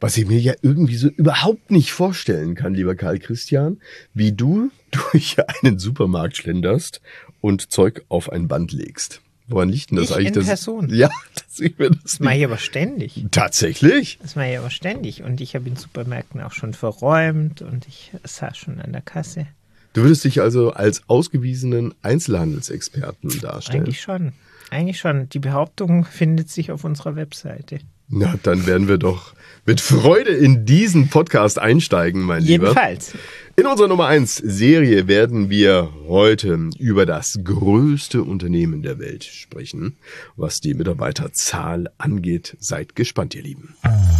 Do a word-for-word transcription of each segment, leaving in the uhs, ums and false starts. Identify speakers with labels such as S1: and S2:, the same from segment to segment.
S1: Was ich mir ja irgendwie so überhaupt nicht vorstellen kann, lieber Karl Christian, wie du durch einen Supermarkt schlenderst und Zeug auf ein Band legst. Woran liegt denn das
S2: ich
S1: eigentlich?
S2: in
S1: Das,
S2: Person.
S1: Ja, das, ich mir das,
S2: Das mache ich aber ständig.
S1: Tatsächlich?
S2: Das mache ich aber ständig. Und ich habe in Supermärkten auch schon verräumt und ich saß schon an der Kasse.
S1: Du würdest dich also als ausgewiesenen Einzelhandelsexperten darstellen?
S2: Eigentlich schon. Eigentlich schon. Die Behauptung findet sich auf unserer Webseite.
S1: Na, dann werden wir doch mit Freude in diesen Podcast einsteigen, mein Lieber.
S2: Jedenfalls.
S1: In unserer Nummer eins Serie werden wir heute über das größte Unternehmen der Welt sprechen, was die Mitarbeiterzahl angeht. Seid gespannt, ihr Lieben.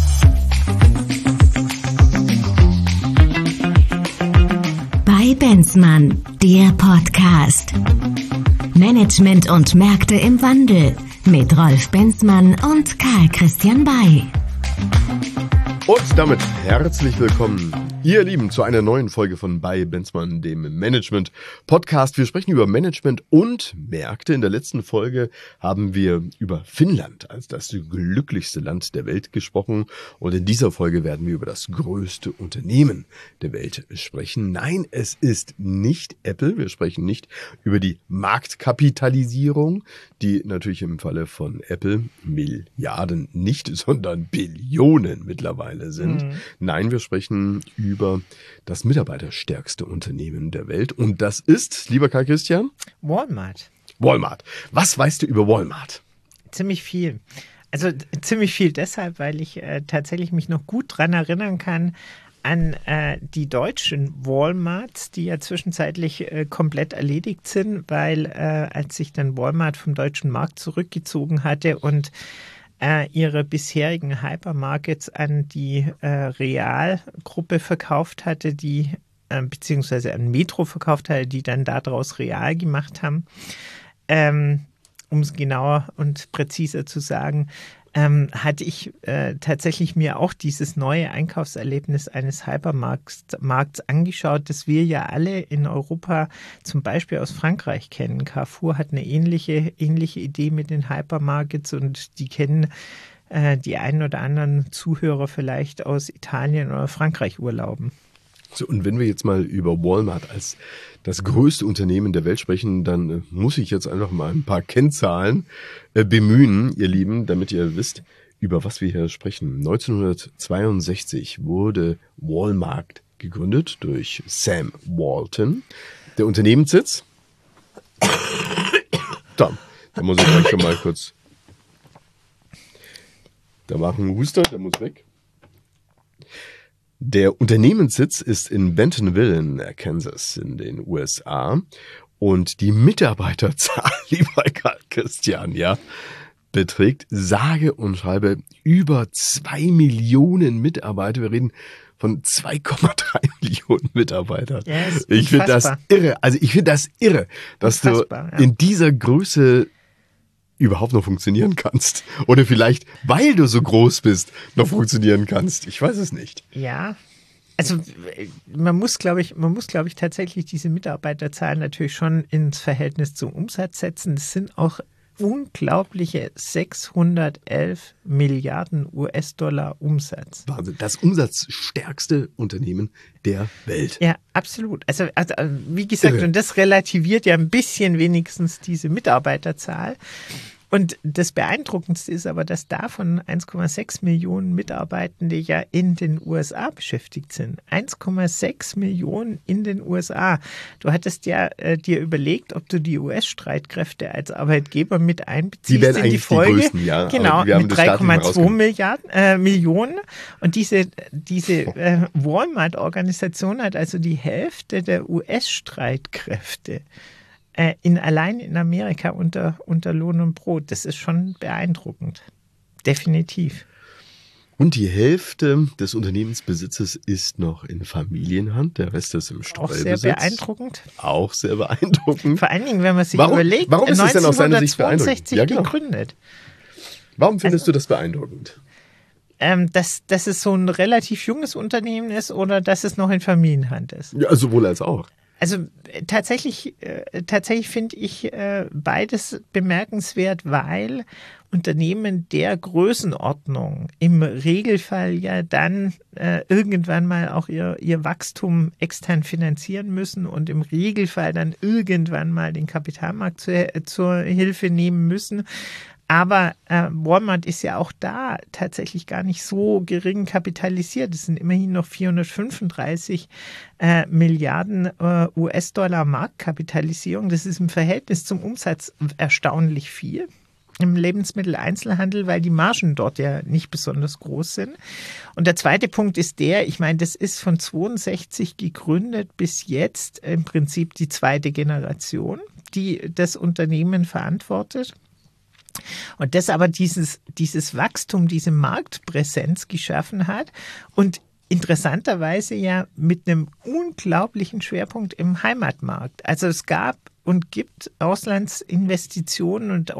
S3: Bei Benzmann, der Podcast. Management und Märkte im Wandel mit Rolf Benzmann und Karl Christian Bay.
S1: Und damit herzlich willkommen, ihr Lieben, zu einer neuen Folge von Bei Benzmann, dem Management-Podcast. Wir sprechen über Management und Märkte. In der letzten Folge haben wir über Finnland als das glücklichste Land der Welt gesprochen. Und in dieser Folge werden wir über das größte Unternehmen der Welt sprechen. Nein, es ist nicht Apple. Wir sprechen nicht über die Marktkapitalisierung, die natürlich im Falle von Apple Milliarden nicht, sondern Billionen mittlerweile sind. Mhm. Nein, wir sprechen über das mitarbeiterstärkste Unternehmen der Welt. Und das ist, lieber Karl Christian?
S2: Walmart.
S1: Walmart. Was weißt du über Walmart?
S2: Ziemlich viel. Also ziemlich viel deshalb, weil ich äh, tatsächlich mich noch gut dran erinnern kann an äh, die deutschen Walmarts, die ja zwischenzeitlich äh, komplett erledigt sind, weil äh, als sich dann Walmart vom deutschen Markt zurückgezogen hatte und ihre bisherigen Hypermarkets an die äh, Real-Gruppe verkauft hatte, die äh, beziehungsweise an Metro verkauft hatte, die dann daraus Real gemacht haben. Ähm, um es genauer und präziser zu sagen, ähm, hatte ich äh, tatsächlich mir auch dieses neue Einkaufserlebnis eines Hypermarkts Markts angeschaut, das wir ja alle in Europa zum Beispiel aus Frankreich kennen. Carrefour hat eine ähnliche, ähnliche Idee mit den Hypermarkets und die kennen äh, die einen oder anderen Zuhörer vielleicht aus Italien oder Frankreich urlauben.
S1: So, und wenn wir jetzt mal über Walmart als das größte Unternehmen der Welt sprechen, dann äh, muss ich jetzt einfach mal ein paar Kennzahlen äh, bemühen, ihr Lieben, damit ihr wisst, über was wir hier sprechen. neunzehnhundertzweiundsechzig wurde Walmart gegründet durch Sam Walton. Der Unternehmenssitz, da, da muss ich gleich schon mal kurz, da war ein Huster, der muss weg. Der Unternehmenssitz ist in Bentonville in Kansas in den U S A und die Mitarbeiterzahl, lieber Karl Christian, ja, beträgt sage und schreibe über zwei Millionen Mitarbeiter. Wir reden von zwei Komma drei Millionen Mitarbeitern.
S2: Ja,
S1: ich finde das irre. Also ich finde das irre, dass
S2: unfassbar,
S1: du
S2: ja.
S1: in dieser Größe überhaupt noch funktionieren kannst. Oder vielleicht, weil du so groß bist, noch funktionieren kannst. Ich weiß es nicht.
S2: Ja, also man muss, glaube ich, man muss, glaube ich, tatsächlich diese Mitarbeiterzahlen natürlich schon ins Verhältnis zum Umsatz setzen. Das sind auch unglaubliche sechshundertelf Milliarden U S-Dollar Umsatz.
S1: Wahnsinn. Das umsatzstärkste Unternehmen der Welt.
S2: Ja, absolut. Also, also wie gesagt, Irre. Und das relativiert ja ein bisschen wenigstens diese Mitarbeiterzahl. Und das Beeindruckendste ist aber, dass davon eins Komma sechs Millionen Mitarbeitende ja in den U S A beschäftigt sind. eins Komma sechs Millionen in den U S A. Du hattest ja äh, dir überlegt, ob du die U S-Streitkräfte als Arbeitgeber mit einbeziehst
S1: die
S2: in die Folge.
S1: Die größten, ja.
S2: Genau, mit drei Komma zwei Milliarden äh, Millionen. Und diese, diese äh, Walmart-Organisation hat also die Hälfte der U S-Streitkräfte In, allein in Amerika unter, unter Lohn und Brot. Das ist schon beeindruckend. Definitiv.
S1: Und die Hälfte des Unternehmensbesitzes ist noch in Familienhand, der Rest ist im Streubesitz.
S2: Auch sehr beeindruckend.
S1: Auch sehr beeindruckend.
S2: Vor allen Dingen, wenn man sich
S1: warum,
S2: überlegt,
S1: warum ist es denn aus seiner Sicht
S2: neunzehnhundertzweiundsechzig
S1: ja, genau.
S2: gegründet.
S1: Warum findest
S2: also,
S1: du das beeindruckend?
S2: Ähm, dass, dass es so ein relativ junges Unternehmen ist oder dass es noch in Familienhand ist?
S1: Ja, sowohl als auch.
S2: Also äh, tatsächlich, äh, tatsächlich finde ich äh, beides bemerkenswert, weil Unternehmen der Größenordnung im Regelfall ja dann äh, irgendwann mal auch ihr, ihr Wachstum extern finanzieren müssen und im Regelfall dann irgendwann mal den Kapitalmarkt zu, zur Hilfe nehmen müssen. Aber äh, Walmart ist ja auch da tatsächlich gar nicht so gering kapitalisiert. Es sind immerhin noch vierhundertfünfunddreißig äh, Milliarden äh, U S-Dollar Marktkapitalisierung. Das ist im Verhältnis zum Umsatz erstaunlich viel im Lebensmitteleinzelhandel, weil die Margen dort ja nicht besonders groß sind. Und der zweite Punkt ist der, ich meine, das ist von zweiundsechzig gegründet bis jetzt im Prinzip die zweite Generation, die das Unternehmen verantwortet. Und das aber dieses, dieses Wachstum, diese Marktpräsenz geschaffen hat und interessanterweise ja mit einem unglaublichen Schwerpunkt im Heimatmarkt. Also es gab und gibt Auslandsinvestitionen und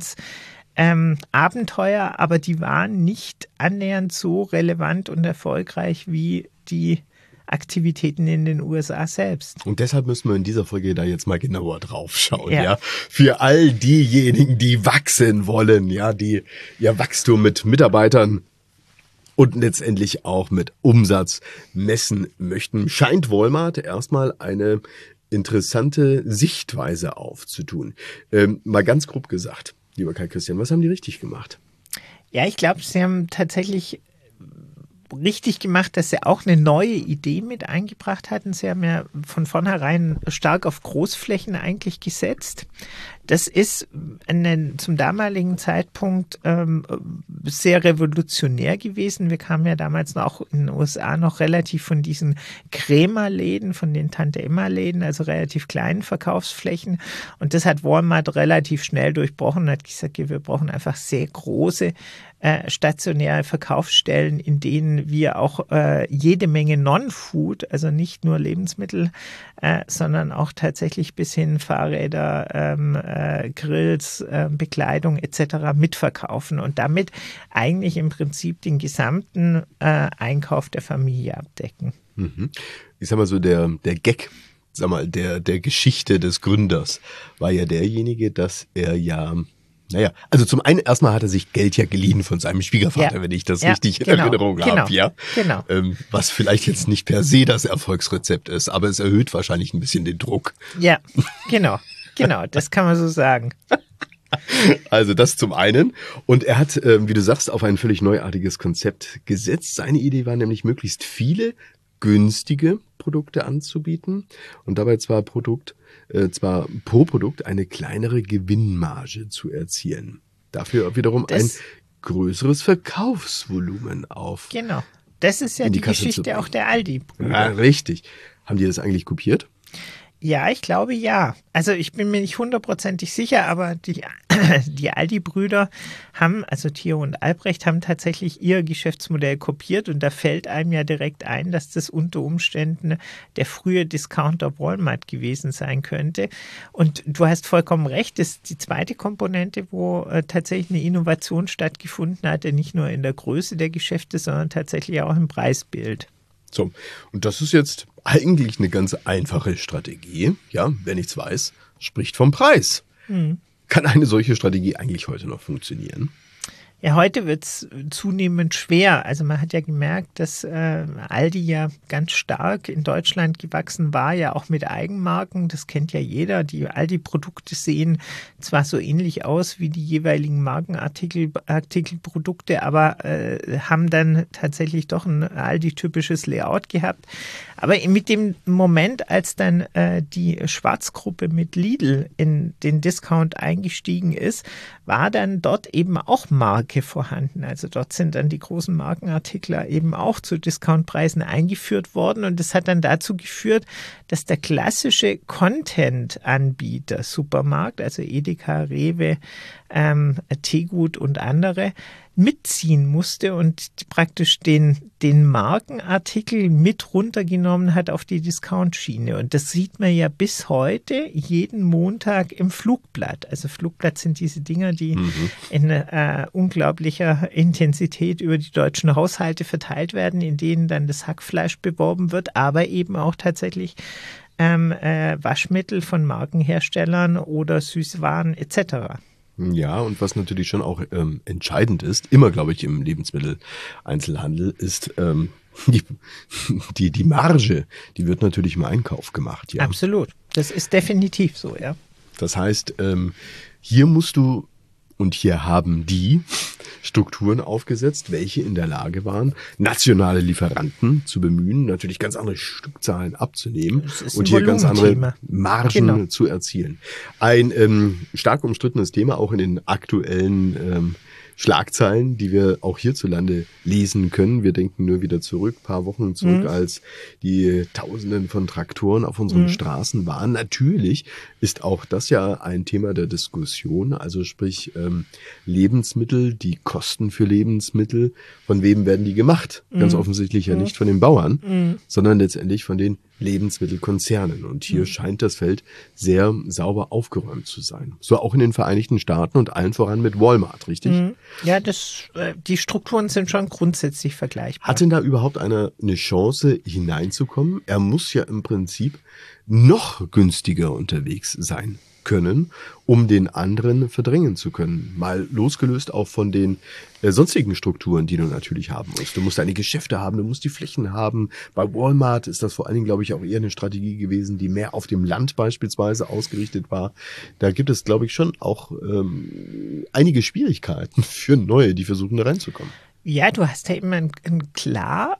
S2: Auslandsabenteuer, ähm, aber die waren nicht annähernd so relevant und erfolgreich wie die Aktivitäten in den U S A selbst.
S1: Und deshalb müssen wir in dieser Folge da jetzt mal genauer drauf schauen, ja.
S2: Ja.
S1: Für all diejenigen, die wachsen wollen, ja, die ihr Wachstum mit Mitarbeitern und letztendlich auch mit Umsatz messen möchten, scheint Walmart erstmal eine interessante Sichtweise aufzutun. Ähm, mal ganz grob gesagt, lieber Karl Christian, was haben die richtig gemacht?
S2: Ja, ich glaube, sie haben tatsächlich richtig gemacht, dass sie auch eine neue Idee mit eingebracht hatten. Sie haben ja von vornherein stark auf Großflächen eigentlich gesetzt. Das ist eine, zum damaligen Zeitpunkt ähm, sehr revolutionär gewesen. Wir kamen ja damals auch in den U S A noch relativ von diesen Krämerläden, von den Tante-Emma-Läden, also relativ kleinen Verkaufsflächen. Und das hat Walmart relativ schnell durchbrochen und hat gesagt, wir brauchen einfach sehr große äh, stationäre Verkaufsstellen, in denen wir auch äh, jede Menge Non-Food, also nicht nur Lebensmittel, äh, sondern auch tatsächlich bis hin Fahrräder, ähm, äh, Grills, äh, Bekleidung et cetera mitverkaufen und damit eigentlich im Prinzip den gesamten äh, Einkauf der Familie abdecken.
S1: Mhm. Ich sag mal so, der, der Gag, sag mal, der, der Geschichte des Gründers war ja derjenige, dass er ja, naja, also zum einen erstmal hat er sich Geld ja geliehen von seinem Schwiegervater, ja. wenn ich das ja, richtig in
S2: genau,
S1: Erinnerung
S2: genau,
S1: habe, ja.
S2: Genau.
S1: Ähm, was vielleicht jetzt nicht per se das Erfolgsrezept ist, aber es erhöht wahrscheinlich ein bisschen den Druck.
S2: Ja, genau, genau, das kann man so sagen.
S1: Also das zum einen. Und er hat, ähm, wie du sagst, auf ein völlig neuartiges Konzept gesetzt. Seine Idee war nämlich, möglichst viele günstige Produkte anzubieten und dabei zwar Produkt, äh, zwar pro Produkt eine kleinere Gewinnmarge zu erzielen. Dafür wiederum das, ein größeres Verkaufsvolumen auf.
S2: Genau. Das ist ja die, die Geschichte auch der Aldi.
S1: Ja, richtig. Haben die das eigentlich kopiert?
S2: Ja, ich glaube ja. Also ich bin mir nicht hundertprozentig sicher, aber die, die Aldi-Brüder haben, also Theo und Albrecht, haben tatsächlich ihr Geschäftsmodell kopiert und da fällt einem ja direkt ein, dass das unter Umständen der frühe Discounter Walmart gewesen sein könnte. Und du hast vollkommen recht, das ist die zweite Komponente, wo äh, tatsächlich eine Innovation stattgefunden hatte, nicht nur in der Größe der Geschäfte, sondern tatsächlich auch im Preisbild.
S1: So, und das ist jetzt eigentlich eine ganz einfache Strategie. Ja, wer nichts weiß, spricht vom Preis. Hm. Kann eine solche Strategie eigentlich heute noch funktionieren?
S2: Ja, heute wird es zunehmend schwer. Also man hat ja gemerkt, dass äh, Aldi ja ganz stark in Deutschland gewachsen war, ja auch mit Eigenmarken. Das kennt ja jeder. Die Aldi-Produkte sehen zwar so ähnlich aus wie die jeweiligen Markenartikel, Artikelprodukte, aber äh, haben dann tatsächlich doch ein Aldi-typisches Layout gehabt. Aber mit dem Moment, als dann äh, die Schwarzgruppe mit Lidl in den Discount eingestiegen ist, war dann dort eben auch Marke vorhanden. Also dort sind dann die großen Markenartikler eben auch zu Discountpreisen eingeführt worden und das hat dann dazu geführt, dass der klassische Content-Anbieter, Supermarkt, also Edeka, Rewe, ähm, Tegut und andere, mitziehen musste und praktisch den, den Markenartikel mit runtergenommen hat auf die Discount-Schiene. Und das sieht man ja bis heute jeden Montag im Flugblatt. Also Flugblatt sind diese Dinger, die mhm. in äh, unglaublicher Intensität über die deutschen Haushalte verteilt werden, in denen dann das Hackfleisch beworben wird, aber eben auch tatsächlich ähm, äh, Waschmittel von Markenherstellern oder Süßwaren et cetera.
S1: Ja, und was natürlich schon auch ähm, entscheidend ist, immer glaube ich im Lebensmitteleinzelhandel, ist ähm, die, die, die Marge, die wird natürlich im Einkauf gemacht. Ja.
S2: Absolut, das ist definitiv so, ja.
S1: Das heißt, ähm, hier musst du, und hier haben die Strukturen aufgesetzt, welche in der Lage waren, nationale Lieferanten zu bemühen, natürlich ganz andere Stückzahlen abzunehmen und hier ganz andere Margen genau. zu erzielen. Ein ähm, stark umstrittenes Thema auch in den aktuellen ähm, Schlagzeilen, die wir auch hierzulande lesen können. Wir denken nur wieder zurück, paar Wochen zurück, mhm. als die Tausenden von Traktoren auf unseren mhm. Straßen waren. Natürlich ist auch das ja ein Thema der Diskussion, also sprich ähm, Lebensmittel, die Kosten für Lebensmittel, von wem werden die gemacht? Mhm. Ganz offensichtlich ja mhm. nicht von den Bauern, mhm. sondern letztendlich von den Lebensmittelkonzernen. Und hier mhm. scheint das Feld sehr sauber aufgeräumt zu sein. So auch in den Vereinigten Staaten und allen voran mit Walmart, richtig? Mhm.
S2: Ja, das, die Strukturen sind schon grundsätzlich vergleichbar.
S1: Hat denn da überhaupt einer eine Chance hineinzukommen? Er muss ja im Prinzip noch günstiger unterwegs sein können, um den anderen verdrängen zu können. Mal losgelöst auch von den äh, sonstigen Strukturen, die du natürlich haben musst. Du musst deine Geschäfte haben, du musst die Flächen haben. Bei Walmart ist das vor allen Dingen, glaube ich, auch eher eine Strategie gewesen, die mehr auf dem Land beispielsweise ausgerichtet war. Da gibt es, glaube ich, schon auch ähm, einige Schwierigkeiten für Neue, die versuchen, da reinzukommen.
S2: Ja, du hast ja immer ein, ein klar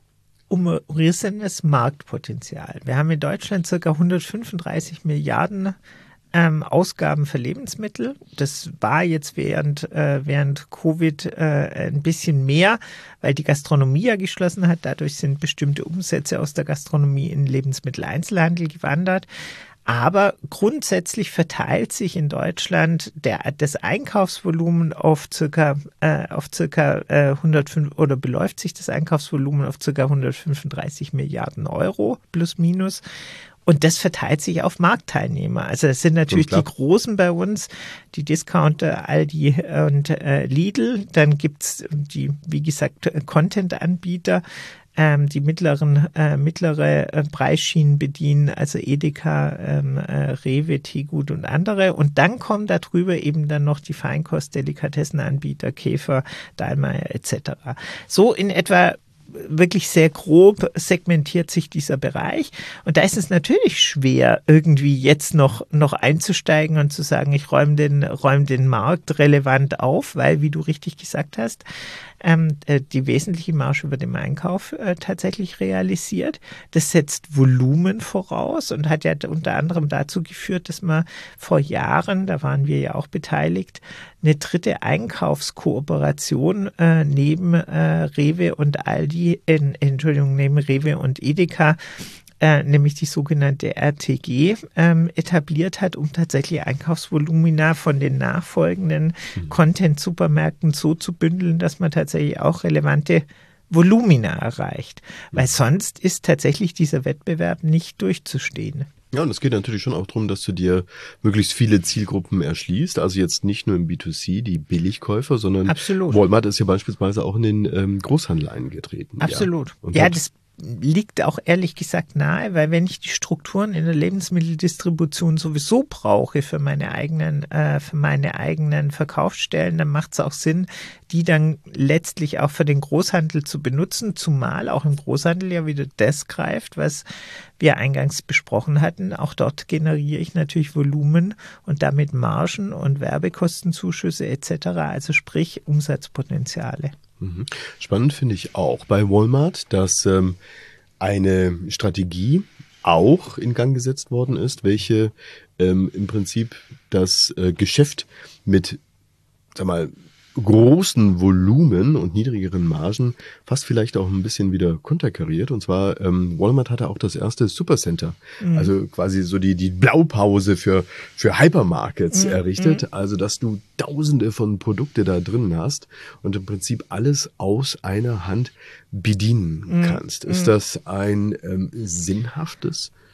S2: umrissenes Marktpotenzial. Wir haben in Deutschland circa hundertfünfunddreißig Milliarden Ähm, Ausgaben für Lebensmittel. Das war jetzt während, äh, während Covid äh, ein bisschen mehr, weil die Gastronomie ja geschlossen hat. Dadurch sind bestimmte Umsätze aus der Gastronomie in den Lebensmitteleinzelhandel gewandert. Aber grundsätzlich verteilt sich in Deutschland der, das Einkaufsvolumen auf circa, äh, auf circa äh, hundertfünf oder beläuft sich das Einkaufsvolumen auf circa hundertfünfunddreißig Milliarden Euro plus minus. Und das verteilt sich auf Marktteilnehmer. Also das sind natürlich die Großen bei uns, die Discounter, Aldi und äh, Lidl. Dann gibt's die, wie gesagt, Content-Anbieter, ähm, die mittleren, äh, mittlere äh, Preisschienen bedienen, also Edeka, ähm, äh, Rewe, Teegut und andere. Und dann kommen darüber eben dann noch die Feinkost-Delikatessenanbieter, Käfer, Dallmayr et cetera. So in etwa wirklich sehr grob segmentiert sich dieser Bereich. Und da ist es natürlich schwer, irgendwie jetzt noch, noch einzusteigen und zu sagen, ich räume den, räume den Markt relevant auf, weil, wie du richtig gesagt hast, ähm, die wesentliche Marge über dem Einkauf äh, tatsächlich realisiert. Das setzt Volumen voraus und hat ja unter anderem dazu geführt, dass man vor Jahren, da waren wir ja auch beteiligt, eine dritte Einkaufskooperation äh, neben äh, Rewe und Aldi, in, Entschuldigung, neben Rewe und Edeka, Äh, nämlich die sogenannte R T G, ähm, etabliert hat, um tatsächlich Einkaufsvolumina von den nachfolgenden mhm. Content-Supermärkten so zu bündeln, dass man tatsächlich auch relevante Volumina erreicht. Mhm. Weil sonst ist tatsächlich dieser Wettbewerb nicht durchzustehen.
S1: Ja, und es geht natürlich schon auch darum, dass du dir möglichst viele Zielgruppen erschließt. Also jetzt nicht nur im B zwei C, die Billigkäufer, sondern
S2: Absolut.
S1: Walmart ist ja beispielsweise auch in den ähm, Großhandel eingetreten.
S2: Absolut.
S1: Ja,
S2: ja das liegt auch ehrlich gesagt nahe, weil wenn ich die Strukturen in der Lebensmitteldistribution sowieso brauche für meine eigenen, äh, für meine eigenen Verkaufsstellen, dann macht es auch Sinn, die dann letztlich auch für den Großhandel zu benutzen, zumal auch im Großhandel ja wieder das greift, was wir eingangs besprochen hatten. Auch dort generiere ich natürlich Volumen und damit Margen und Werbekostenzuschüsse et cetera, also sprich Umsatzpotenziale.
S1: Spannend finde ich auch bei Walmart, dass ähm, eine Strategie auch in Gang gesetzt worden ist, welche ähm, im Prinzip das äh, Geschäft mit, sag mal, großen Volumen und niedrigeren Margen fast vielleicht auch ein bisschen wieder konterkariert. Und zwar ähm, Walmart hatte auch das erste Supercenter, mhm. also quasi so die die Blaupause für für Hypermarkets mhm. errichtet. Mhm. Also dass du Tausende von Produkte da drin hast und im Prinzip alles aus einer Hand bedienen mhm. kannst. Ist das ein ähm, sinnhaftes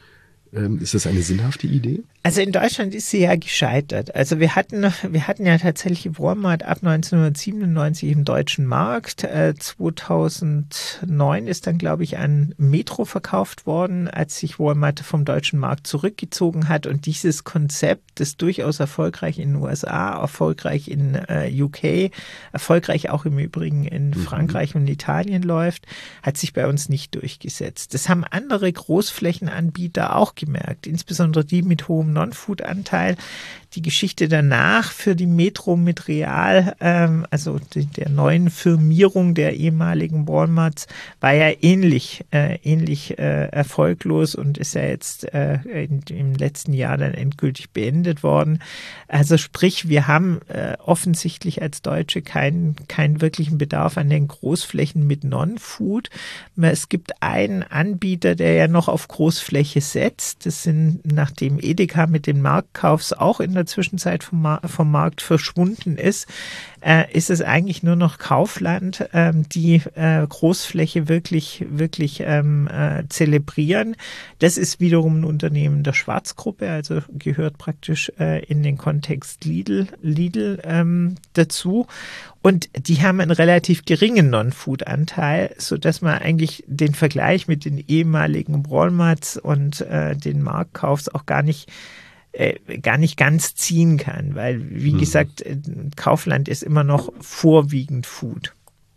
S1: Ähm, ist das eine sinnhafte Idee?
S2: Also in Deutschland ist sie ja gescheitert. Also wir hatten, wir hatten ja tatsächlich Walmart ab neunzehnhundertsiebenundneunzig im deutschen Markt. Äh, zweitausendneun ist dann, glaube ich, an Metro verkauft worden, als sich Walmart vom deutschen Markt zurückgezogen hat. Und dieses Konzept, das durchaus erfolgreich in den U S A, erfolgreich in äh, U K, erfolgreich auch im Übrigen in mhm. Frankreich und Italien läuft, hat sich bei uns nicht durchgesetzt. Das haben andere Großflächenanbieter auch gemerkt, insbesondere die mit hohem Non-Food-Anteil. Die Geschichte danach für die Metro mit Real, ähm, also die, der neuen Firmierung der ehemaligen Walmarts, war ja ähnlich, äh, ähnlich äh, erfolglos und ist ja jetzt äh, in, im letzten Jahr dann endgültig beendet worden. Also sprich, wir haben äh, offensichtlich als Deutsche keinen keinen wirklichen Bedarf an den Großflächen mit Non-Food. Es gibt einen Anbieter, der ja noch auf Großfläche setzt. Das sind, nachdem Edeka mit den Marktkaufs auch in der Zwischenzeit vom, Mar- vom Markt verschwunden ist, äh, ist es eigentlich nur noch Kaufland, ähm, die äh, Großfläche wirklich, wirklich ähm, äh, zelebrieren. Das ist wiederum ein Unternehmen der Schwarz-Gruppe, also gehört praktisch äh, in den Kontext Lidl, Lidl ähm, dazu. Und die haben einen relativ geringen Non-Food-Anteil, sodass man eigentlich den Vergleich mit den ehemaligen Walmarts und äh, den Marktkaufs auch gar nicht Äh, gar nicht ganz ziehen kann, weil, wie hm. gesagt, Kaufland ist immer noch vorwiegend Food.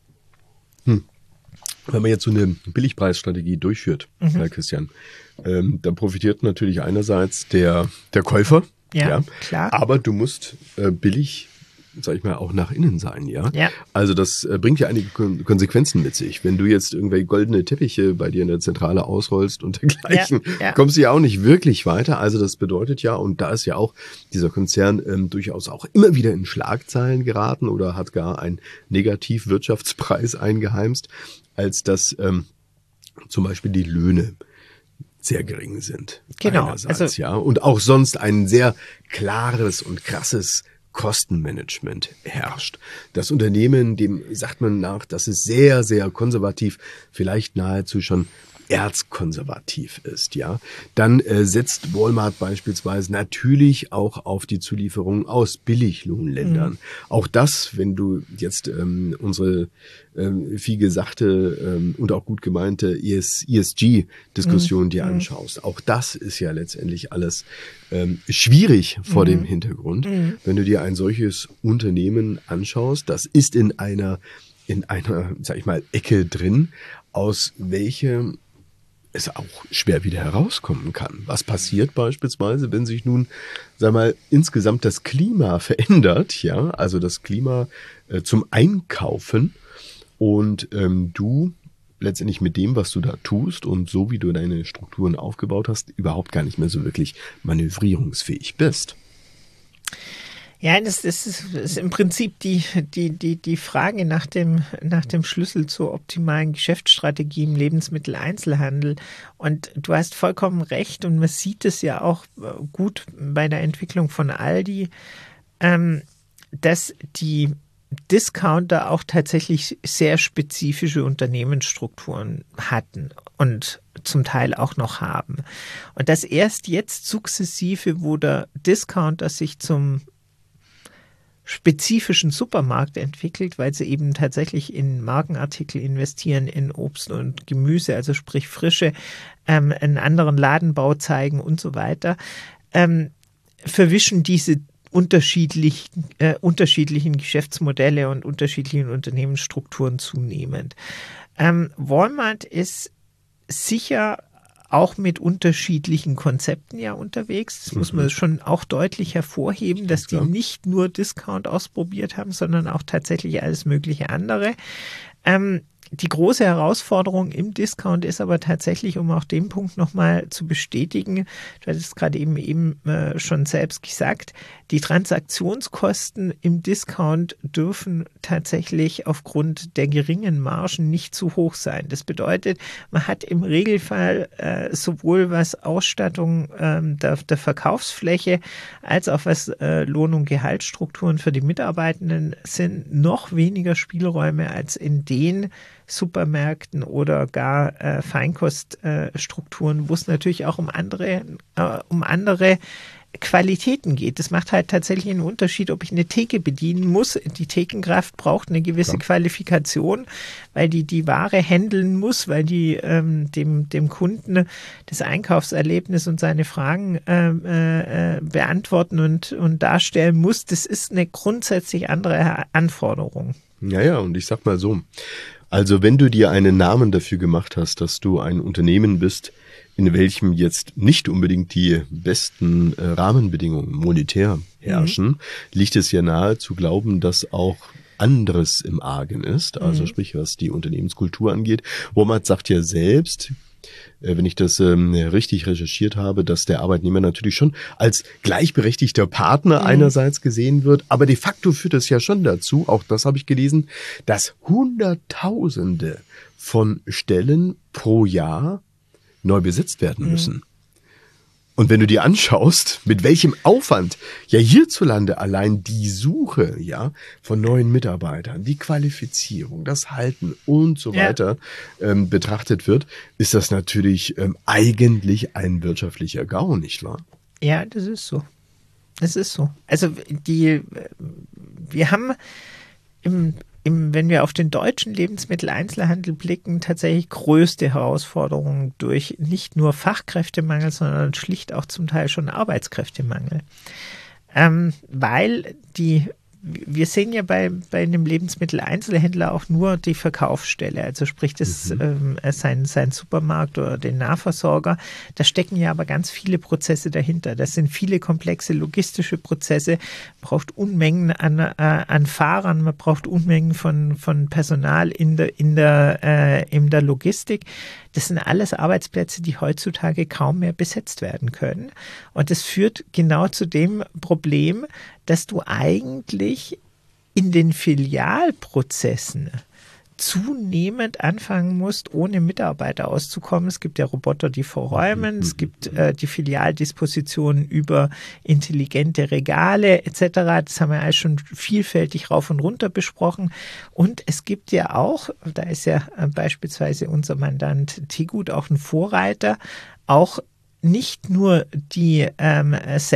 S1: Hm. Wenn man jetzt so eine Billigpreisstrategie durchführt, mhm. Herr Christian, ähm, dann profitiert natürlich einerseits der, der Käufer,
S2: ja,
S1: ja,
S2: klar.
S1: Aber du musst äh, billig, sag ich mal, auch nach innen sein, ja.
S2: ja.
S1: Also das äh, bringt ja einige Kon- Konsequenzen mit sich. Wenn du jetzt irgendwelche goldene Teppiche bei dir in der Zentrale ausrollst und dergleichen,
S2: ja, ja.
S1: kommst du ja auch nicht wirklich weiter. Also das bedeutet ja, und da ist ja auch dieser Konzern ähm, durchaus auch immer wieder in Schlagzeilen geraten oder hat gar einen Negativwirtschaftspreis eingeheimst, als dass ähm, zum Beispiel die Löhne sehr gering sind.
S2: Genau.
S1: Einerseits,
S2: also,
S1: ja. Und auch sonst ein sehr klares und krasses Kostenmanagement herrscht. Das Unternehmen, dem sagt man nach, dass es sehr, sehr konservativ, vielleicht nahezu schon erzkonservativ ist, ja. Dann äh, setzt Walmart beispielsweise natürlich auch auf die Zulieferung aus Billiglohnländern. Mhm. Auch das, wenn du jetzt ähm, unsere ähm, viel gesagte ähm, und auch gut gemeinte E S G-Diskussion mhm. dir anschaust, auch das ist ja letztendlich alles ähm, schwierig vor mhm. dem Hintergrund. Mhm. Wenn du dir ein solches Unternehmen anschaust, das ist in einer, in einer, sag ich mal, Ecke drin, aus welchem es auch schwer wieder herauskommen kann. Was passiert beispielsweise, wenn sich nun, sag mal, insgesamt das Klima verändert, ja, also das Klima äh, zum Einkaufen und ähm, du letztendlich mit dem, was du da tust und so wie du deine Strukturen aufgebaut hast, überhaupt gar nicht mehr so wirklich manövrierungsfähig bist.
S2: Ja, das, das, ist, das ist im Prinzip die, die, die, die Frage nach dem, nach dem Schlüssel zur optimalen Geschäftsstrategie im Lebensmitteleinzelhandel. Und du hast vollkommen recht und man sieht es ja auch gut bei der Entwicklung von Aldi, ähm, dass die Discounter auch tatsächlich sehr spezifische Unternehmensstrukturen hatten und zum Teil auch noch haben. Und dass erst jetzt sukzessive, wo der Discounter sich zum spezifischen Supermarkt entwickelt, weil sie eben tatsächlich in Markenartikel investieren, in Obst und Gemüse, also sprich Frische, ähm, einen anderen Ladenbau zeigen und so weiter, ähm, verwischen diese unterschiedlichen, äh, unterschiedlichen Geschäftsmodelle und unterschiedlichen Unternehmensstrukturen zunehmend. Ähm, Walmart ist sicher auch mit unterschiedlichen Konzepten ja unterwegs. Das mhm. muss man schon auch deutlich hervorheben, dass die nicht nur Discount ausprobiert haben, sondern auch tatsächlich alles mögliche andere. Ähm, die große Herausforderung im Discount ist aber tatsächlich, um auch den Punkt nochmal zu bestätigen, du hattest es gerade eben, eben äh, schon selbst gesagt, die Transaktionskosten im Discount dürfen tatsächlich aufgrund der geringen Margen nicht zu hoch sein. Das bedeutet, man hat im Regelfall äh, sowohl was Ausstattung ähm, der, der Verkaufsfläche als auch was äh, Lohn- und Gehaltsstrukturen für die Mitarbeitenden sind, noch weniger Spielräume als in den Supermärkten oder gar äh, Feinkoststrukturen, äh, wo es natürlich auch um andere, äh, um andere Qualitäten geht. Das macht halt tatsächlich einen Unterschied, ob ich eine Theke bedienen muss. Die Thekenkraft braucht eine gewisse Klar. Qualifikation, weil die die Ware handeln muss, weil die ähm, dem, dem Kunden das Einkaufserlebnis und seine Fragen äh, äh, beantworten und, und darstellen muss. Das ist eine grundsätzlich andere Anforderung.
S1: Ja, ja, und ich sag mal so, also wenn du dir einen Namen dafür gemacht hast, dass du ein Unternehmen bist, in welchem jetzt nicht unbedingt die besten äh, Rahmenbedingungen monetär herrschen, mhm. liegt es ja nahe zu glauben, dass auch anderes im Argen ist, also mhm. sprich, was die Unternehmenskultur angeht. Walmart sagt ja selbst, äh, wenn ich das ähm, richtig recherchiert habe, dass der Arbeitnehmer natürlich schon als gleichberechtigter Partner mhm. einerseits gesehen wird, aber de facto führt es ja schon dazu, auch das habe ich gelesen, dass Hunderttausende von Stellen pro Jahr neu besetzt werden müssen. Mhm. Und wenn du dir anschaust, mit welchem Aufwand ja hierzulande allein die Suche ja von neuen Mitarbeitern, die Qualifizierung, das Halten und so ja. weiter ähm, betrachtet wird, ist das natürlich ähm, eigentlich ein wirtschaftlicher GAU, nicht wahr?
S2: Ja, das ist so. Das ist so. Also die, wir haben im Im, wenn wir auf den deutschen Lebensmitteleinzelhandel blicken, tatsächlich größte Herausforderungen durch nicht nur Fachkräftemangel, sondern schlicht auch zum Teil schon Arbeitskräftemangel. Ähm, weil die, wir sehen ja bei, bei einem Lebensmitteleinzelhändler auch nur die Verkaufsstelle, also sprich das, mhm. ähm, sein, sein Supermarkt oder den Nahversorger. Da stecken ja aber ganz viele Prozesse dahinter. Das sind viele komplexe logistische Prozesse. Man braucht Unmengen an, äh, an Fahrern, man braucht Unmengen von, von Personal in der, in der, äh, in der Logistik. Das sind alles Arbeitsplätze, die heutzutage kaum mehr besetzt werden können. Und das führt genau zu dem Problem, dass du eigentlich in den Filialprozessen zunehmend anfangen musst, ohne Mitarbeiter auszukommen. Es gibt ja Roboter, die verräumen, es gibt äh, die Filialdispositionen über intelligente Regale et cetera. Das haben wir alles schon vielfältig rauf und runter besprochen. Und es gibt ja auch, da ist ja äh, beispielsweise unser Mandant Tegut auch ein Vorreiter, auch nicht nur die ähm,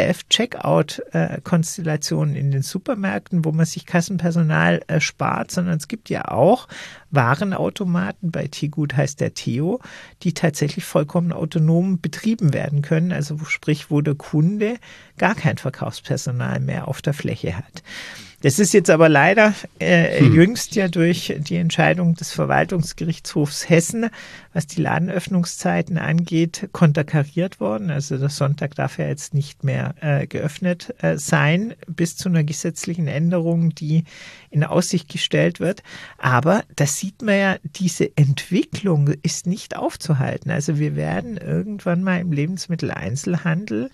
S2: Self-Checkout-Konstellationen äh, in den Supermärkten, wo man sich Kassenpersonal äh, spart, sondern es gibt ja auch Warenautomaten, bei Tegut heißt der Theo, die tatsächlich vollkommen autonom betrieben werden können, also sprich, wo der Kunde gar kein Verkaufspersonal mehr auf der Fläche hat. Das ist jetzt aber leider äh, hm. jüngst ja durch die Entscheidung des Verwaltungsgerichtshofs Hessen, was die Ladenöffnungszeiten angeht, konterkariert worden. Also der Sonntag darf ja jetzt nicht mehr äh, geöffnet äh, sein, bis zu einer gesetzlichen Änderung, die in Aussicht gestellt wird. Aber da sieht man ja, diese Entwicklung ist nicht aufzuhalten. Also wir werden irgendwann mal im Lebensmitteleinzelhandel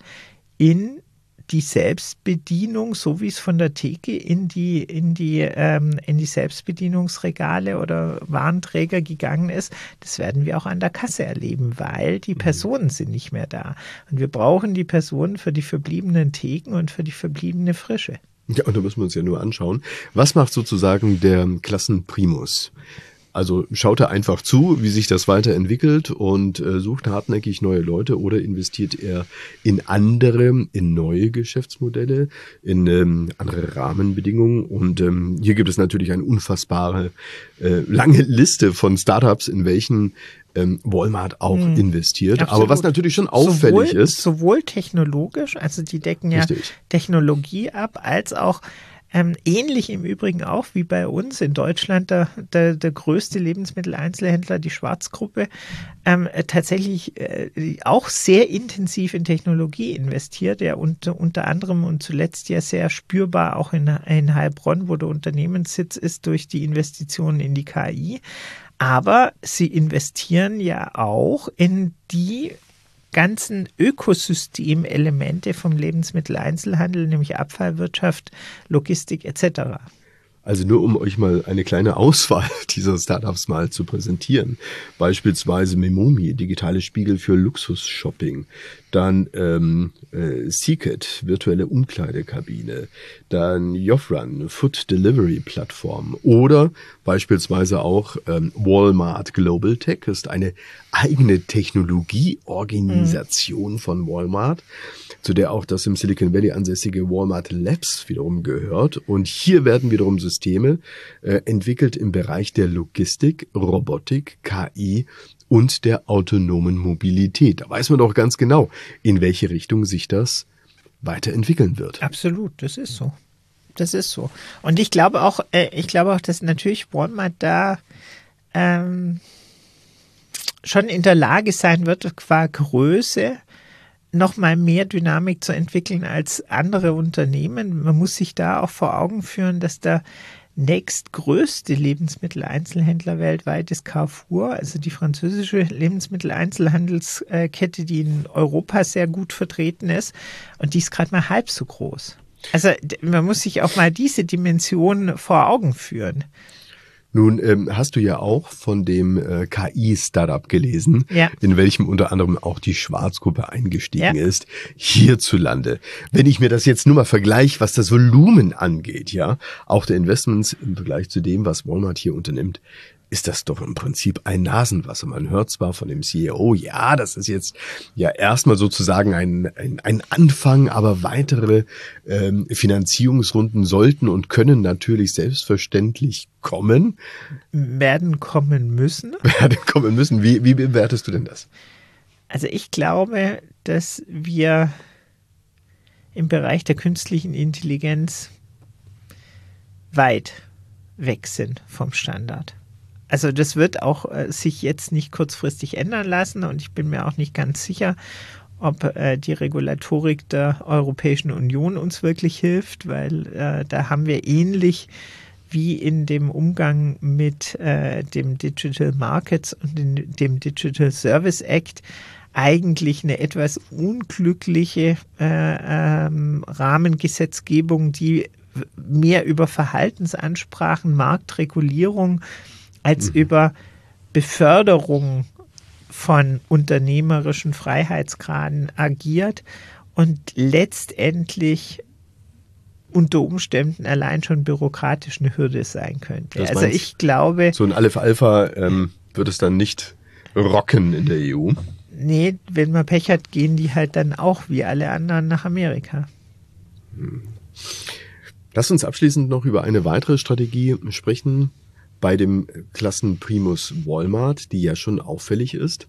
S2: in die Selbstbedienung, so wie es von der Theke in die, in die, ähm, in die Selbstbedienungsregale oder Warenträger gegangen ist, das werden wir auch an der Kasse erleben, weil die Personen sind nicht mehr da. Und wir brauchen die Personen für die verbliebenen Theken und für die verbliebene Frische.
S1: Ja, und da müssen wir uns ja nur anschauen. Was macht sozusagen der Klassenprimus? Also schaut er einfach zu, wie sich das weiterentwickelt und äh, sucht hartnäckig neue Leute, oder investiert er in andere, in neue Geschäftsmodelle, in ähm, andere Rahmenbedingungen? Und ähm, hier gibt es natürlich eine unfassbare äh, lange Liste von Startups, in welchen ähm, Walmart auch hm, investiert. Absolut. Aber was natürlich schon auffällig
S2: sowohl,
S1: ist.
S2: Sowohl technologisch, also die decken ja richtig. Technologie ab, als auch Ähm, ähnlich im Übrigen auch wie bei uns in Deutschland der, der, der größte Lebensmitteleinzelhändler, die Schwarzgruppe, ähm, tatsächlich äh, auch sehr intensiv in Technologie investiert, ja, und unter anderem und zuletzt ja sehr spürbar auch in, in Heilbronn, wo der Unternehmenssitz ist, durch die Investitionen in die K I. Aber sie investieren ja auch in die ganzen Ökosystemelemente vom Lebensmitteleinzelhandel, nämlich Abfallwirtschaft, Logistik et cetera.
S1: Also nur um euch mal eine kleine Auswahl dieser Startups mal zu präsentieren. Beispielsweise Memomi, digitale Spiegel für Luxusshopping. Dann ähm, äh, Seekit, virtuelle Umkleidekabine. Dann Jofrun, Food Delivery Plattform. Oder beispielsweise auch ähm, Walmart Global Tech ist eine eigene Technologieorganisation mhm. von Walmart, zu der auch das im Silicon Valley ansässige Walmart Labs wiederum gehört. Und hier werden wiederum Systeme äh, entwickelt im Bereich der Logistik, Robotik, K I und der autonomen Mobilität. Da weiß man doch ganz genau, in welche Richtung sich das weiterentwickeln wird.
S2: Absolut, das ist so. Das ist so. Und ich glaube auch, äh, ich glaube auch, dass natürlich Walmart da ähm, schon in der Lage sein wird, qua Größe noch mal mehr Dynamik zu entwickeln als andere Unternehmen. Man muss sich da auch vor Augen führen, dass der nächstgrößte Lebensmitteleinzelhändler weltweit ist Carrefour, also die französische Lebensmitteleinzelhandelskette, die in Europa sehr gut vertreten ist. Und die ist gerade mal halb so groß. Also man muss sich auch mal diese Dimension vor Augen führen.
S1: Nun ähm, hast du ja auch von dem äh, K I-Startup gelesen,
S2: ja.
S1: in welchem unter anderem auch die Schwarzgruppe eingestiegen
S2: ja.
S1: ist, hierzulande. Wenn ich mir das jetzt nur mal vergleiche, was das Volumen angeht, ja, auch der Investments im Vergleich zu dem, was Walmart hier unternimmt, ist das doch im Prinzip ein Nasenwasser. Man hört zwar von dem C E O, ja, das ist jetzt ja erstmal sozusagen ein, ein, ein Anfang, aber weitere ähm, Finanzierungsrunden sollten und können natürlich selbstverständlich kommen.
S2: Werden kommen müssen.
S1: Werden kommen müssen. Wie, wie bewertest du denn das?
S2: Also ich glaube, dass wir im Bereich der künstlichen Intelligenz weit weg sind vom Standard. Also das wird auch äh, sich jetzt nicht kurzfristig ändern lassen und ich bin mir auch nicht ganz sicher, ob äh, die Regulatorik der Europäischen Union uns wirklich hilft, weil äh, da haben wir ähnlich wie in dem Umgang mit äh, dem Digital Markets und in dem Digital Service Act eigentlich eine etwas unglückliche äh, ähm, Rahmengesetzgebung, die mehr über Verhaltensansprachen, Marktregulierung als mhm. über Beförderung von unternehmerischen Freiheitsgraden agiert und letztendlich unter Umständen allein schon bürokratisch eine Hürde sein könnte.
S1: Das
S2: also ich glaube...
S1: So ein Aleph Alpha ähm, wird es dann nicht rocken in der E U?
S2: Nee, wenn man Pech hat, gehen die halt dann auch wie alle anderen nach Amerika.
S1: Hm. Lass uns abschließend noch über eine weitere Strategie sprechen, bei dem Klassenprimus Walmart, die ja schon auffällig ist.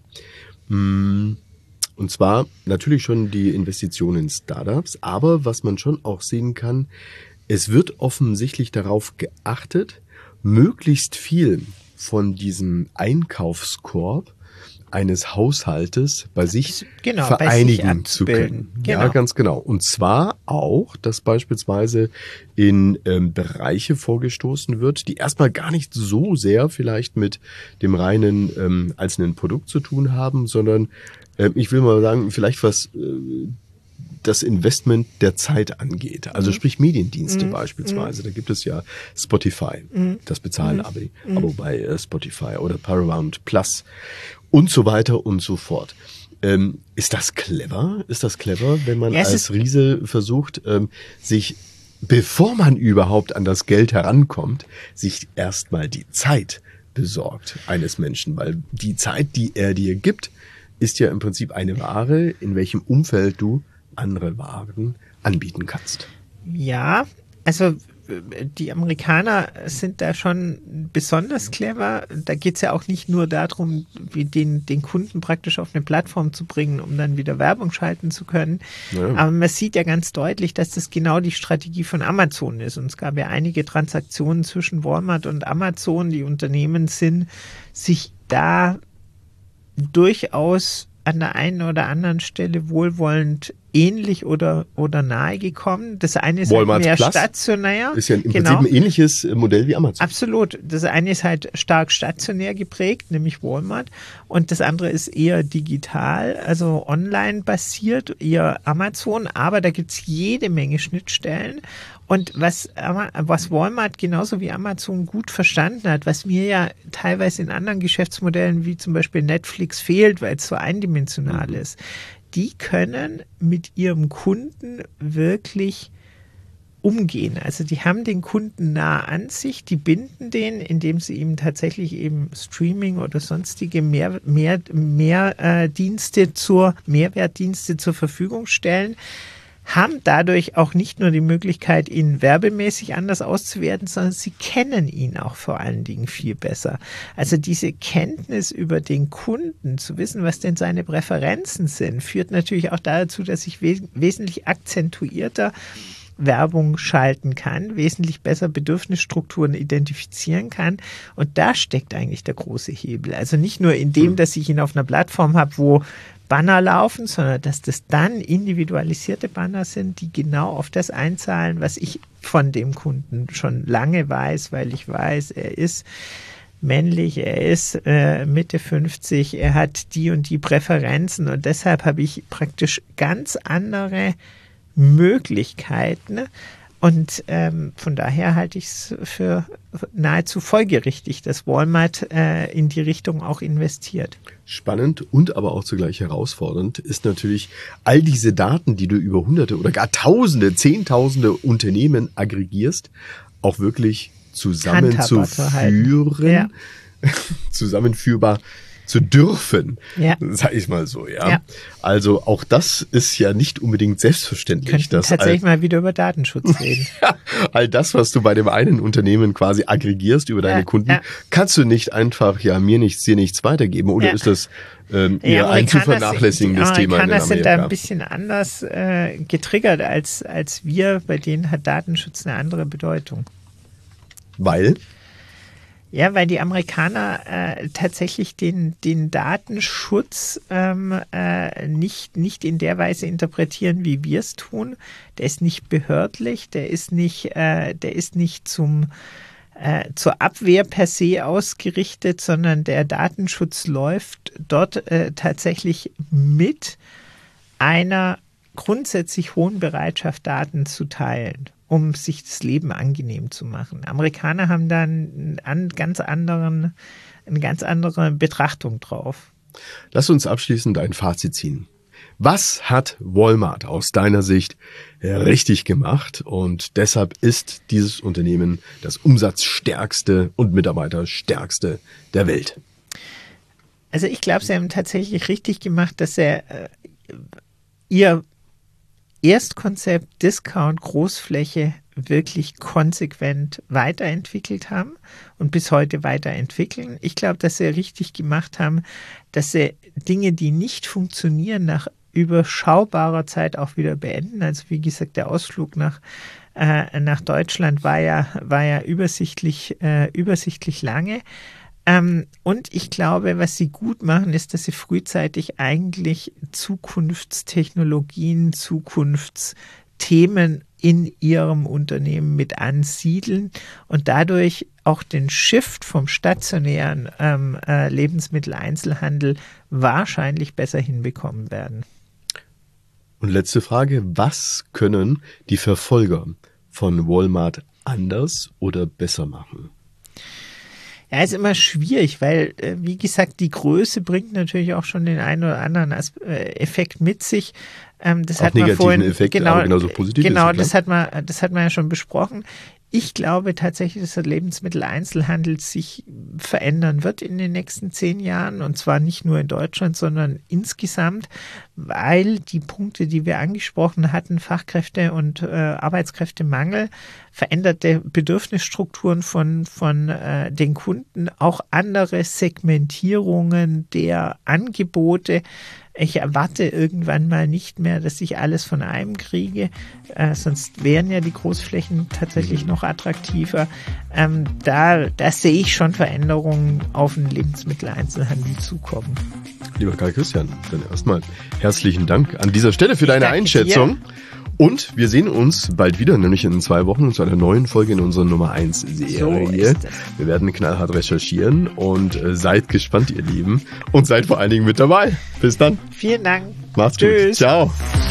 S1: Und zwar natürlich schon die Investitionen in Startups, aber was man schon auch sehen kann, es wird offensichtlich darauf geachtet, möglichst viel von diesem Einkaufskorb eines Haushaltes bei sich
S2: genau,
S1: vereinigen
S2: bei sich
S1: zu können.
S2: Genau.
S1: Ja, ganz genau. Und zwar auch, dass beispielsweise in ähm, Bereiche vorgestoßen wird, die erstmal gar nicht so sehr vielleicht mit dem reinen ähm, einzelnen Produkt zu tun haben, sondern äh, ich will mal sagen, vielleicht was äh, das Investment der Zeit angeht. Also sprich Mediendienste mhm. beispielsweise. Da gibt es ja Spotify, mhm. das Bezahlen-Abo mhm. Abo bei äh, Spotify oder Paramount Plus und so weiter und so fort. Ähm, ist das clever? Ist das clever, wenn man ja, als Riese versucht, ähm, sich, bevor man überhaupt an das Geld herankommt, sich erstmal die Zeit besorgt eines Menschen? Weil die Zeit, die er dir gibt, ist ja im Prinzip eine Ware, in welchem Umfeld du andere Waren anbieten kannst.
S2: Ja, also die Amerikaner sind da schon besonders clever. Da geht es ja auch nicht nur darum, wie den, den Kunden praktisch auf eine Plattform zu bringen, um dann wieder Werbung schalten zu können. Ja. Aber man sieht ja ganz deutlich, dass das genau die Strategie von Amazon ist. Und es gab ja einige Transaktionen zwischen Walmart und Amazon. Die Unternehmen sind sich da durchaus an der einen oder anderen Stelle wohlwollend ähnlich oder, oder nahe gekommen. Das eine ist
S1: Walmart
S2: halt mehr
S1: Plus
S2: stationär.
S1: Ist ja im
S2: genau.
S1: Prinzip ein ähnliches Modell wie Amazon.
S2: Absolut. Das eine ist halt stark stationär geprägt, nämlich Walmart. Und das andere ist eher digital, also online basiert, eher Amazon. Aber da gibt es jede Menge Schnittstellen. Und was, was Walmart genauso wie Amazon gut verstanden hat, was mir ja teilweise in anderen Geschäftsmodellen wie zum Beispiel Netflix fehlt, weil es so eindimensional mhm. ist, die können mit ihrem Kunden wirklich umgehen. Also die haben den Kunden nah an sich, die binden den, indem sie ihm tatsächlich eben Streaming oder sonstige mehr, mehr, mehr äh, Dienste zur, Mehrwertdienste zur Verfügung stellen, haben dadurch auch nicht nur die Möglichkeit, ihn werbemäßig anders auszuwerten, sondern sie kennen ihn auch vor allen Dingen viel besser. Also diese Kenntnis über den Kunden, zu wissen, was denn seine Präferenzen sind, führt natürlich auch dazu, dass ich wes- wesentlich akzentuierter Werbung schalten kann, wesentlich besser Bedürfnisstrukturen identifizieren kann. Und da steckt eigentlich der große Hebel. Also nicht nur in dem, dass ich ihn auf einer Plattform habe, wo Banner laufen, sondern dass das dann individualisierte Banner sind, die genau auf das einzahlen, was ich von dem Kunden schon lange weiß, weil ich weiß, er ist männlich, er ist äh, Mitte fünfzig, er hat die und die Präferenzen und deshalb habe ich praktisch ganz andere Möglichkeiten. Und ähm, von daher halte ich es für nahezu folgerichtig, dass Walmart äh, in die Richtung auch investiert.
S1: Spannend und aber auch zugleich herausfordernd ist natürlich, all diese Daten, die du über hunderte oder gar tausende, zehntausende Unternehmen aggregierst, auch wirklich zusammenzuführen,
S2: ja.
S1: zusammenführbar zu dürfen,
S2: ja.
S1: sag ich mal so, ja?
S2: ja.
S1: Also auch das ist ja nicht unbedingt selbstverständlich.
S2: Wir könnten
S1: dass
S2: tatsächlich
S1: all,
S2: mal wieder über Datenschutz reden.
S1: ja, all das, was du bei dem einen Unternehmen quasi aggregierst über deine
S2: ja,
S1: Kunden,
S2: ja.
S1: kannst du nicht einfach, ja, mir nichts, dir nichts weitergeben. Oder
S2: ja.
S1: ist das ähm, eher ein zu vernachlässigendes Thema in
S2: Amerikaner
S1: Amerika?
S2: sind da ein bisschen anders äh, getriggert als, als wir. Bei denen hat Datenschutz eine andere Bedeutung.
S1: Weil?
S2: Ja, weil die Amerikaner äh, tatsächlich den, den Datenschutz ähm, äh, nicht, nicht in der Weise interpretieren, wie wir es tun. Der ist nicht behördlich, der ist nicht, äh, der ist nicht zum, äh, zur Abwehr per se ausgerichtet, sondern der Datenschutz läuft dort äh, tatsächlich mit einer grundsätzlich hohen Bereitschaft, Daten zu teilen, um sich das Leben angenehm zu machen. Amerikaner haben da einen ganz anderen, eine ganz andere Betrachtung drauf.
S1: Lass uns abschließend ein Fazit ziehen. Was hat Walmart aus deiner Sicht richtig gemacht? Und deshalb ist dieses Unternehmen das umsatzstärkste und mitarbeiterstärkste der Welt.
S2: Also ich glaube, sie haben tatsächlich richtig gemacht, dass sie äh, ihr Erstkonzept Discount Großfläche wirklich konsequent weiterentwickelt haben und bis heute weiterentwickeln. Ich glaube, dass sie richtig gemacht haben, dass sie Dinge, die nicht funktionieren, nach überschaubarer Zeit auch wieder beenden. Also wie gesagt, der Ausflug nach, äh, nach Deutschland war ja, war ja übersichtlich, äh, übersichtlich lange. Ähm, und ich glaube, was sie gut machen, ist, dass sie frühzeitig eigentlich Zukunftstechnologien, Zukunftsthemen in ihrem Unternehmen mit ansiedeln und dadurch auch den Shift vom stationären ähm, äh, Lebensmitteleinzelhandel wahrscheinlich besser hinbekommen werden.
S1: Und letzte Frage, was können die Verfolger von Walmart anders oder besser machen?
S2: Ja, ist immer schwierig, weil, äh, wie gesagt, die Größe bringt natürlich auch schon den einen oder anderen As- äh, Effekt mit sich. Ähm, das
S1: auch
S2: hat man
S1: negativen
S2: vorhin,
S1: Effekt,
S2: genau,
S1: aber genauso positiv.
S2: Genau,
S1: ist,
S2: das hat man, das hat man ja schon besprochen. Ich glaube tatsächlich, dass der Lebensmitteleinzelhandel sich verändern wird in den nächsten zehn Jahren und zwar nicht nur in Deutschland, sondern insgesamt, weil die Punkte, die wir angesprochen hatten, Fachkräfte- und äh, Arbeitskräftemangel, veränderte Bedürfnisstrukturen von, von äh, den Kunden, auch andere Segmentierungen der Angebote. Ich erwarte irgendwann mal nicht mehr, dass ich alles von einem kriege, äh, sonst wären ja die Großflächen tatsächlich noch attraktiver. Ähm, da, da sehe ich schon Veränderungen auf den Lebensmitteleinzelhandel zukommen.
S1: Lieber Karl Christian, dann erstmal herzlichen Dank an dieser Stelle für
S2: Ich
S1: deine
S2: danke
S1: Einschätzung. Und wir sehen uns bald wieder, nämlich in zwei Wochen zu einer neuen Folge in unserer Nummer eins Serie.
S2: So ist es.
S1: Wir werden knallhart recherchieren und äh, seid gespannt, ihr Lieben. Und seid vor allen Dingen mit dabei. Bis dann.
S2: Vielen Dank.
S1: Macht's
S2: Tschüss.
S1: gut. Ciao.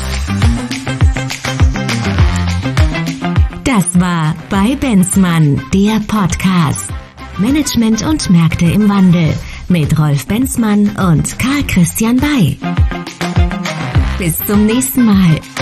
S3: Das war bei Benzmann, der Podcast. Management und Märkte im Wandel mit Rolf Benzmann und Karl Christian Bay. Bis zum nächsten Mal.